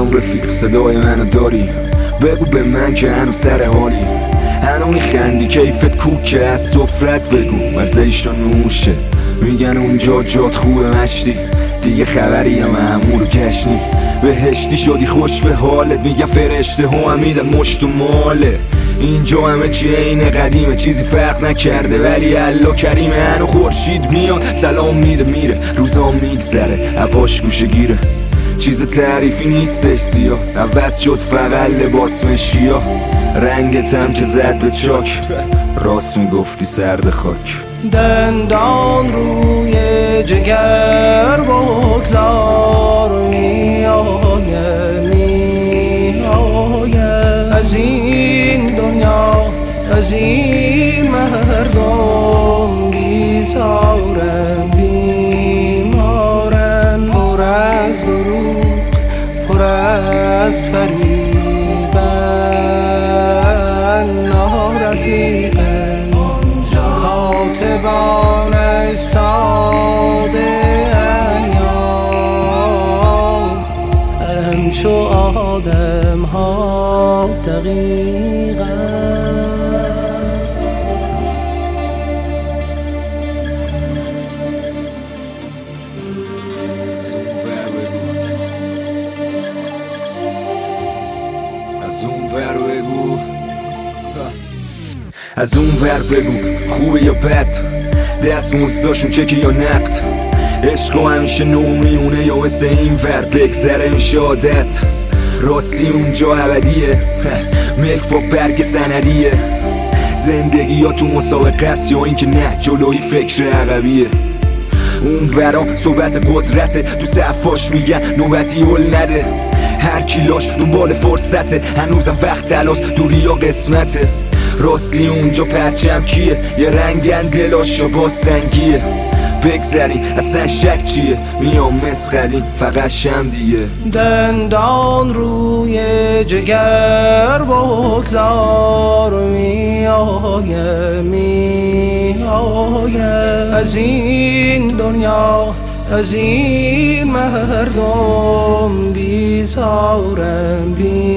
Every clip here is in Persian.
سلام رفیق، صدای منو داری؟ بگو به من که هنو سر حالی، هنو میخندی کیفت کوکه، از سفرت بگو مزه‌اش رو نوشه. میگن اونجا جات خوبه مشتی، دیگه خبری هم امورو کشنی. بهشتی شدی خوش به حالت، میگن فرشته هم میدن مشت و ماله. اینجا همه چی عین قدیمه، چیزی فرق نکرده ولی الله کریمه. هنو خورشید میاد سلام میده میره، روزا میگذره هواش گوشه گیره. چیز تعریفی نیستش سیاه، عوض شد فقط لباس مشیا. رنگتم که زد به چاک، راست میگفتی سرد خاک. دندان روی جگر بگذار، میآیه میآیه از این دنیا، از این مردم. بیزارم بیمارم، پر از دروغ پر از فریبن. نارفیقم کاتبان ساده انیام، همچو آدم ها دقیقا. از اون ور بگو خوبه یا بد، دست مزداشون چکی یا نقد. عشق همیشه نو میمونه یا مثل این ور بگذره میشه عادت. راستی اونجا ابدیه، ملک با برگ سندیه. زندگی یا تو مسابقه است یا اینکه نه جلوی فکر عقبیه. اون ورا صحبت قدرته، تو صفاش میگن نوبتی هل نده. هر کیلاش دنبال فرصته، هنوزم وقت تلاس دوری یا قسمته. راستی اونجا پرچم کیه، یه رنگن دلاشو با سنگیه. بگذریم اصلا شک چیه، میام مسخریم فقط شم دیگه. دندان روی جگر بگذار، میآیه میآیه از این دنیا، از این مردم. بیزارم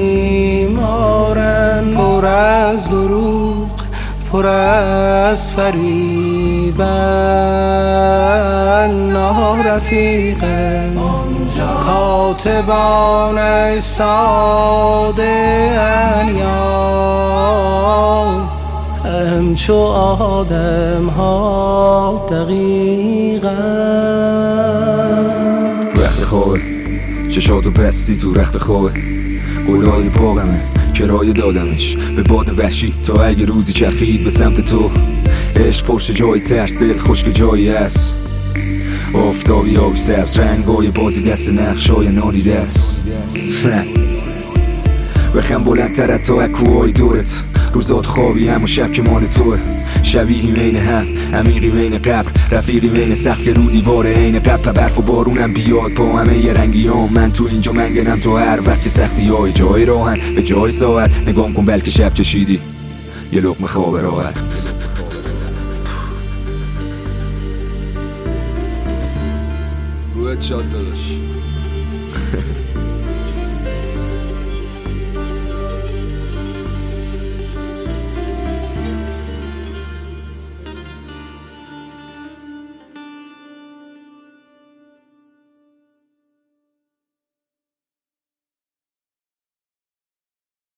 بیمارم، پر از دروغ پر از فریبن. نارفیقم کاتبان ساده انیام، همچو آدم ها دقیقا. رخت خوابه چشاتو بستی تو رخت خوابه، قولای پاقمه کرایه دادمش به باد وحشی تا اگه روزی چرخید به سمت تو. عشق پشت جای ترس، دل خشک جایی هست. آفتابی آب سبز رنگای بازی دست نقشای نادیده است. بخم بلندتر تا اکوهای دورت، روزات خوابی هم و شب که مال توه. شبیهی بین هم، عمیقی بین قبر، رفیقی بین سقف که رو دیوار عین قبر. برف و بارونم بیاد با همه یه رنگیام، من تو اینجا منگنم تو هر وقت که سختی های جای راهن به جای ساعت. نگام کن بلکه شب چشیدی یه لقمه خواب راحت. رویت شاد داداش.